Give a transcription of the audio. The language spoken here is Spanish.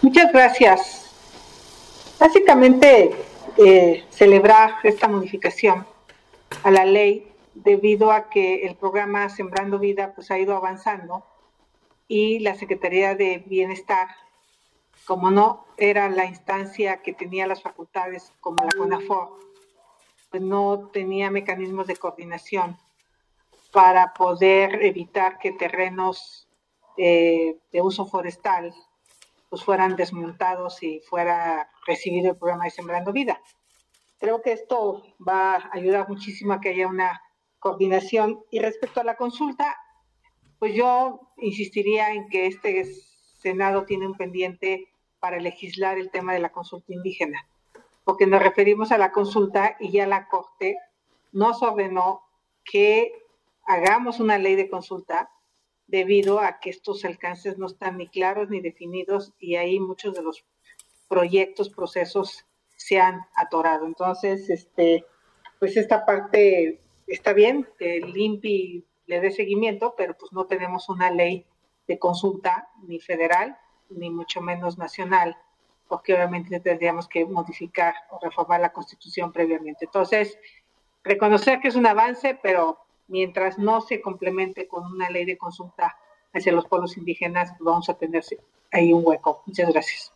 Muchas gracias. Básicamente, celebrar esta modificación a la ley debido a que el programa Sembrando Vida pues ha ido avanzando y la Secretaría de Bienestar, como no era la instancia que tenía las facultades como la CONAFOR, pues no tenía mecanismos de coordinación para poder evitar que terrenos de uso forestal pues fueran desmontados y fuera recibido el programa de Sembrando Vida. Creo que esto va a ayudar muchísimo a que haya una coordinación. Y respecto a la consulta, pues yo insistiría en que este Senado tiene un pendiente para legislar el tema de la consulta indígena, porque nos referimos a la consulta y ya la Corte nos ordenó que hagamos una ley de consulta debido a que estos alcances no están ni claros ni definidos y ahí muchos de los proyectos, procesos se han atorado. Entonces, pues esta parte está bien, que el INPI le dé seguimiento, pero pues no tenemos una ley de consulta ni federal, ni mucho menos nacional, porque obviamente tendríamos que modificar o reformar la Constitución previamente. Entonces, reconocer que es un avance, pero mientras no se complemente con una ley de consulta hacia los pueblos indígenas, vamos a tener ahí un hueco. Muchas gracias.